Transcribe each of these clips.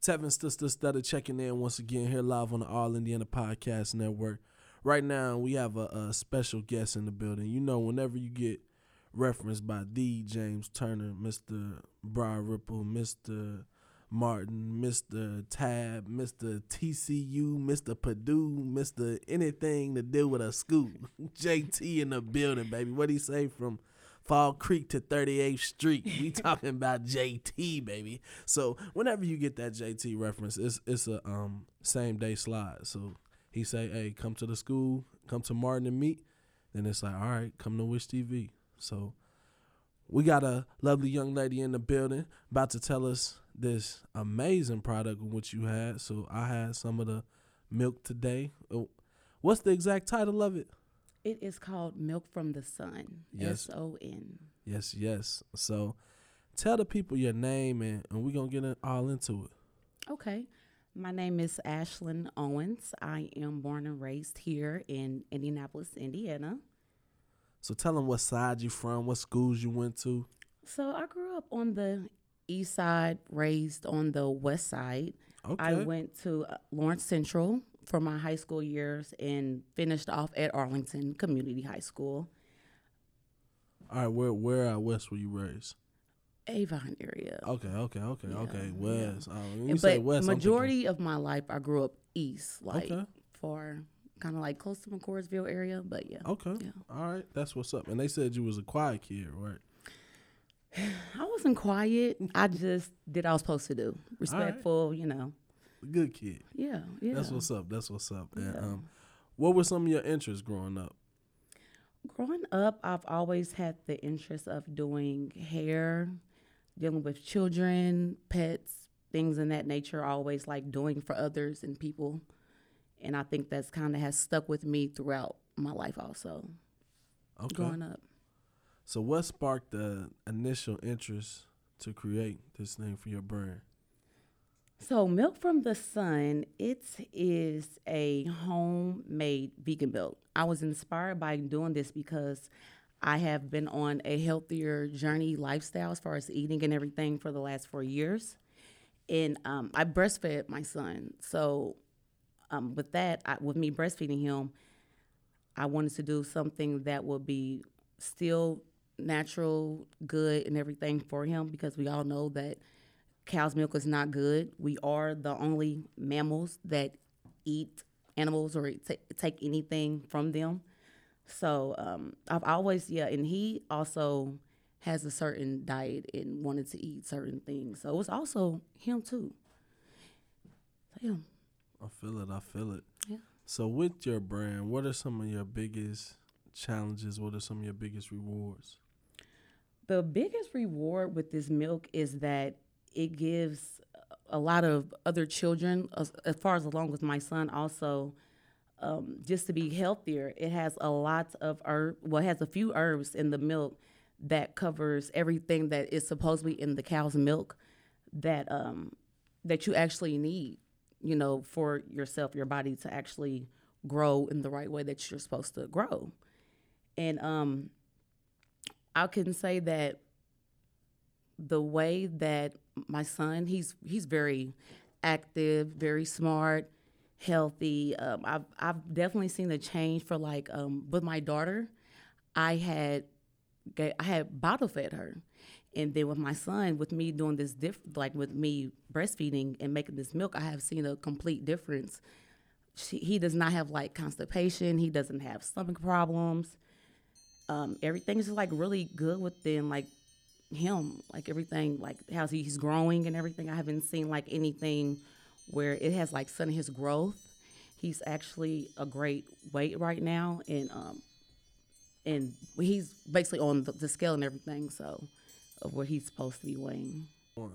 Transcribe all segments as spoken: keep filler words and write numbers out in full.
Tevin Sisters that are checking in once again here live on the All Indiana Podcast Network. Right now, we have a, a special guest in the building. You know, whenever you get referenced by the James Turner, Mister Briar Ripple, Mister Martin, Mister Tab, Mister T C U, Mister Purdue, Mister anything to do with a scoop. J T in the building, baby. What do you say from Fall Creek to thirty-eighth Street? We talking about J T, baby. So whenever you get that J T reference, it's it's a um same day slide. So he say, hey, come to the school, come to Martin and meet. Then it's like, all right, come to Wish T V. So we got a lovely young lady in the building about to tell us this amazing product which you had. So I had some of the milk today. What's the exact title of it? It is called Milk from the Sun. Yes. S O N. Yes, yes. So tell the people your name, and, and we're going to get it all into it. Okay. My name is Ashlyn Owens. I am born and raised here in Indianapolis, Indiana. So tell them what side you from, what schools you went to. So I grew up on the east side, raised on the west side. Okay. I went to uh, Lawrence Central for my high school years and finished off at Arlington Community High School. All right, where where out west were you raised? Avon area. Okay, okay, okay, Yeah, okay. West. yeah. Uh, when you And- say but west, I'm majority of my life, I grew up east, like Okay. for kind of like close to McCordsville area. But yeah, thinking, okay. yeah. All right, that's what's up. And they said you was a quiet kid, right? I wasn't quiet. I just did what I was supposed to do. Respectful, you know. Good kid. Yeah, yeah. That's what's up. That's what's up. And Yeah. um, what were some of your interests growing up? Growing up, I've always had the interest of doing hair, dealing with children, pets, things in that nature. Always like doing for others and people, and I think that's kind of has stuck with me throughout my life. Also, Okay. growing up. So what sparked the initial interest to create this name for your brand? So Milk from the Sun, it is a homemade vegan milk. I was inspired by doing this because I have been on a healthier journey lifestyle as far as eating and everything for the last four years. And um, I breastfed my son. So um, with that, I, with me breastfeeding him, I wanted to do something that would be still natural, good, and everything for him, because we all know that cow's milk is not good. We are the only mammals that eat animals or t- take anything from them. So um, I've always, yeah, and he also has a certain diet and wanted to eat certain things. So it was also him too. So, yeah. I feel it. I feel it. Yeah. So with your brand, what are some of your biggest challenges? What are some of your biggest rewards? The biggest reward with this milk is that it gives a lot of other children, as, as far as along with my son also, um, just to be healthier. It has a lot of herb, well, it has a few herbs in the milk that covers everything that is supposedly in the cow's milk that um, that you actually need, you know, for yourself, your body to actually grow in the right way that you're supposed to grow. And um, I can say that the way that my son, he's he's very active, very smart, healthy. Um, I've I've definitely seen a change for like um, with my daughter. I had I had bottle fed her, and then with my son, with me doing this diff like with me breastfeeding and making this milk, I have seen a complete difference. She, he does not have like constipation. He doesn't have stomach problems. Um, everything is just like really good within like him, like everything, like how he's growing and everything. I haven't seen like anything where it has like sudden his growth. He's actually a great weight right now, and um, and he's basically on the, the scale and everything, so of what he's supposed to be weighing.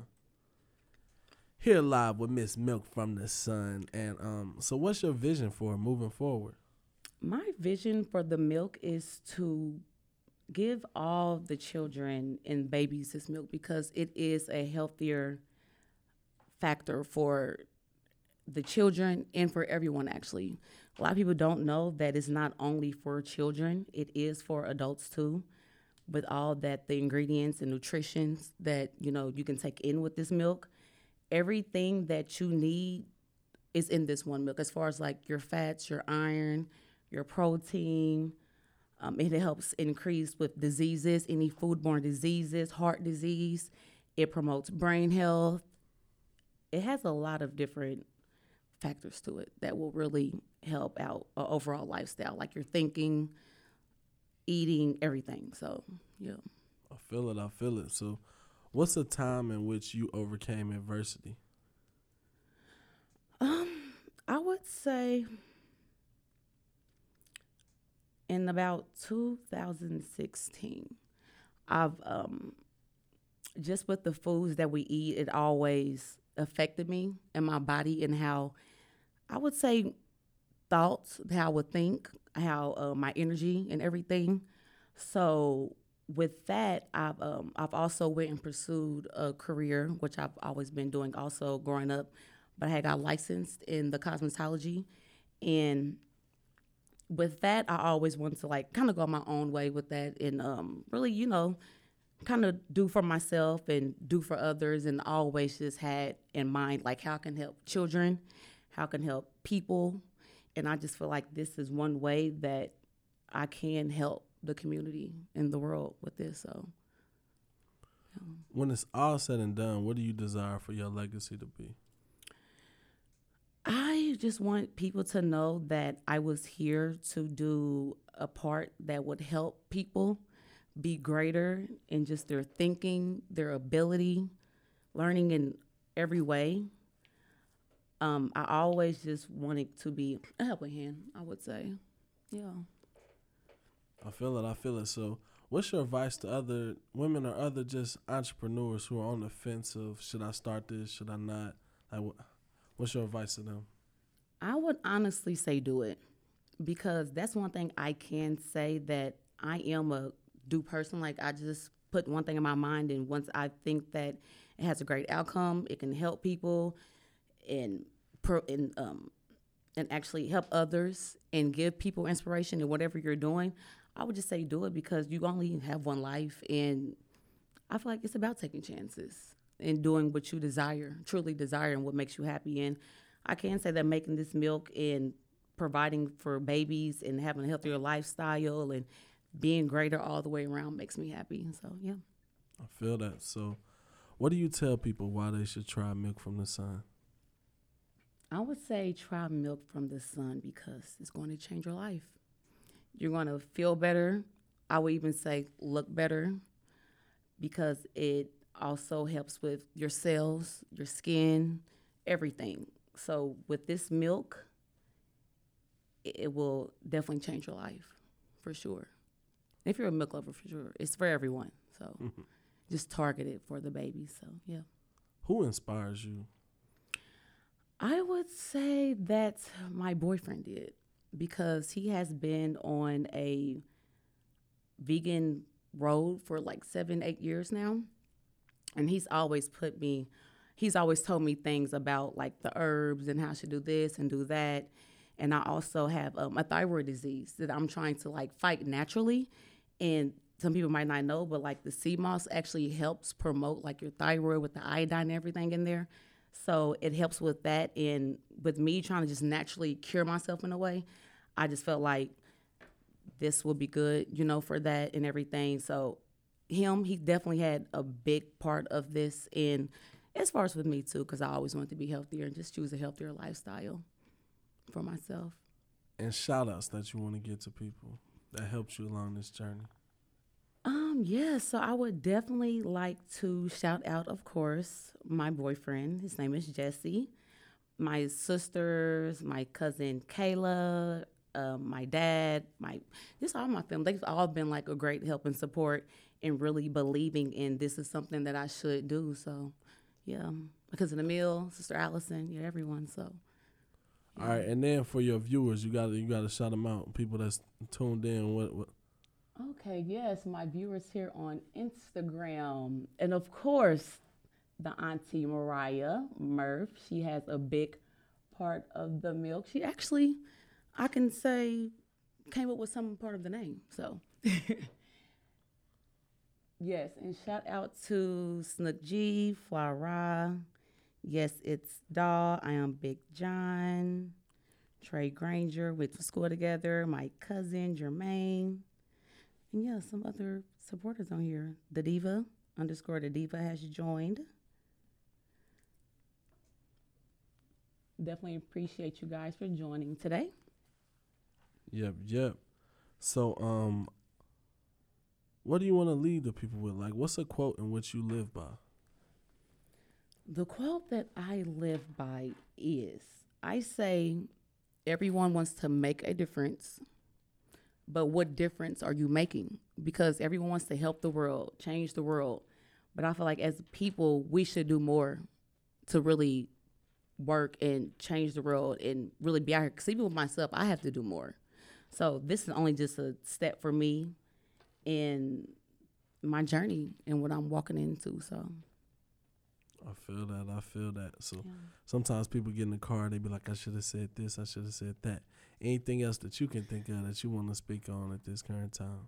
Here live with Miss Milk from the Sun, and um, so what's your vision for moving forward? My vision for the milk is to give all the children and babies this milk because it is a healthier factor for the children and for everyone, actually. A lot of people don't know that it's not only for children, it is for adults too, with all that the ingredients and nutritions that, you know, you can take in with this milk. everything that you need is in this one milk, as far as like your fats, your iron, your protein. Um, it helps increase with diseases, any foodborne diseases, heart disease. It promotes brain health. It has a lot of different factors to it that will really help out an overall lifestyle, like your thinking, eating, everything. So, yeah. I feel it. I feel it. So, what's a time in which you overcame adversity? Um, I would say in about two thousand sixteen, I've um, just with the foods that we eat, it always affected me and my body and how I would say thoughts, how I would think, how uh, my energy and everything. So with that, I've um, I've also went and pursued a career, which I've always been doing also growing up, but I had got licensed in the cosmetology. And with that, I always wanted to like kind of go my own way with that and um, really, you know, kind of do for myself and do for others, and always just had in mind like how I can help children, how I can help people. And I just feel like this is one way that I can help the community in the world with this. So, yeah. When it's all said and done, what do you desire for your legacy to be? I just want people to know that I was here to do a part that would help people be greater in just their thinking, their ability, learning in every way. Um, I always just wanted to be a helping hand, I would say. Yeah. I feel it. I feel it. So, what's your advice to other women or other just entrepreneurs who are on the fence of should I start this, should I not? Like, what's your advice to them? I would honestly say do it, because that's one thing I can say, that I am a do person. Like, I just put one thing in my mind, and once I think that it has a great outcome, it can help people and pro, and um and actually help others and give people inspiration in whatever you're doing, I would just say do it, because you only have one life, and I feel like it's about taking chances and doing what you desire, truly desire, and what makes you happy. And I can say that making this milk and providing for babies and having a healthier lifestyle and being greater all the way around makes me happy. So, yeah. I feel that. So, what do you tell people why they should try Milk from the Sun? I would say try Milk from the Sun because it's going to change your life. You're going to feel better. I would even say look better, because it also helps with your cells, your skin, everything. So with this milk, it will definitely change your life, for sure. If you're a milk lover, for sure. It's for everyone. So mm-hmm. just target it for the babies. So, yeah. Who inspires you? I would say that my boyfriend did, because he has been on a vegan road for like seven, eight years now. And he's always put me, he's always told me things about like the herbs and how I should do this and do that. And I also have um, a thyroid disease that I'm trying to like fight naturally. And some people might not know, but like the sea moss actually helps promote like your thyroid with the iodine and everything in there. So it helps with that. And with me trying to just naturally cure myself in a way, I just felt like this will be good, you know, for that and everything. So him, he definitely had a big part of this. And as far as with me too, because I always wanted to be healthier and just choose a healthier lifestyle for myself. And shout outs that you want to give to people that helped you along this journey. Um, yeah, so I would definitely like to shout out, of course, my boyfriend. His name is Jesse. My sisters, my cousin Kayla, um, my dad, my just all my family. They've all been like a great help and support and really believing in this is something that I should do. So, yeah, my cousin Emil, sister Allison, yeah, everyone. So. All right, and then for your viewers, you got to you got to shout them out. People that's tuned in. What? what? Okay, yes, my viewers here on Instagram, and of course, the Auntie Mariah Murph. She has a big part of the milk. She actually, I can say, came up with some part of the name. So, yes, and shout out to Snook G, Flara, Yes, it's Daw. I am Big John. Trey Granger, went to school together. My cousin Jermaine, and yeah, some other supporters on here. The Diva underscore the Diva has joined. Definitely appreciate you guys for joining today. Yep, yep. So, um, what do you want to leave the people with? Like, what's a quote in which you live by? The quote that I live by is, I say, everyone wants to make a difference, but what difference are you making? Because everyone wants to help the world, change the world. But I feel like as people, we should do more to really work and change the world and really be out here. Because even with myself, I have to do more. So this is only just a step for me in my journey and what I'm walking into. So I feel that. I feel that. So yeah. Sometimes people get in the car, they be like, I should have said this, I should have said that. Anything else that you can think of that you want to speak on at this current time?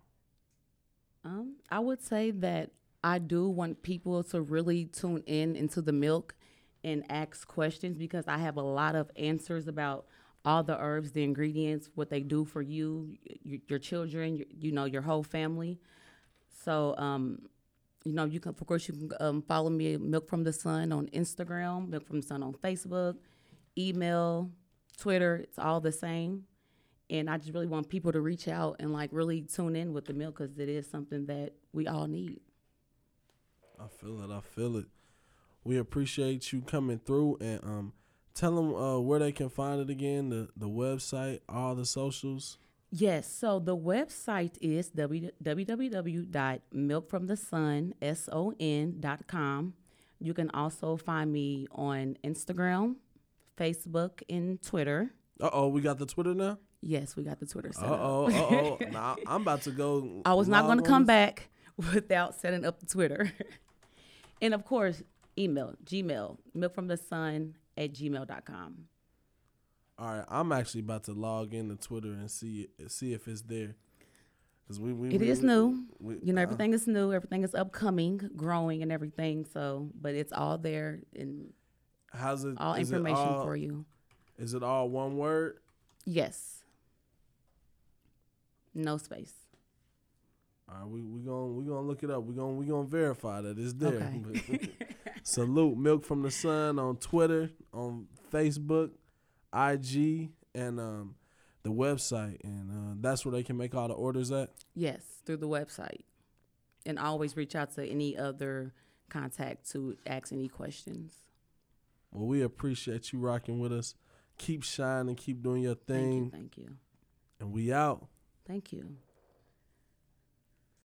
Um, I would say that I do want people to really tune in into the milk and ask questions, because I have a lot of answers about all the herbs, the ingredients, what they do for you, your, your children, your, you know, your whole family. So, um, you know, you can, of course, you can um, follow me, Milk from the Sun, on Instagram, Milk from the Sun on Facebook, email, Twitter. It's all the same. And I just really want people to reach out and, like, really tune in with the milk, because it is something that we all need. I feel it. I feel it. We appreciate you coming through, and um, tell them uh, where they can find it again, the, the website, all the socials. Yes, so the website is w w w dot milk from the sun dot com. You can also find me on Instagram, Facebook, and Twitter. Uh-oh, we got the Twitter now? Yes, we got the Twitter set Uh-oh, up. uh-oh. Now, I'm about to go. I was not going to come this. back without setting up the Twitter. And, of course, email, Gmail, milkfromthesun at gmail dot com. All right, I'm actually about to log into Twitter and see see if it's there. Cause we, we, It we, is we, new. We, you know, uh, everything is new. Everything is upcoming, growing, and everything. So, but it's all there and how's it? all is it information all- for you. Is it all one word? Yes. No space. All right, we we gonna we gonna look it up. We gonna we gonna verify that it's there. Okay. Salute Milk from the Sun on Twitter, on Facebook, I G, and um, the website, and uh, that's where they can make all the orders at. Yes, through the website, and always reach out to any other contact to ask any questions. Well, we appreciate you rocking with us. Keep shining, keep doing your thing. Thank you. Thank you. And we out. Thank you.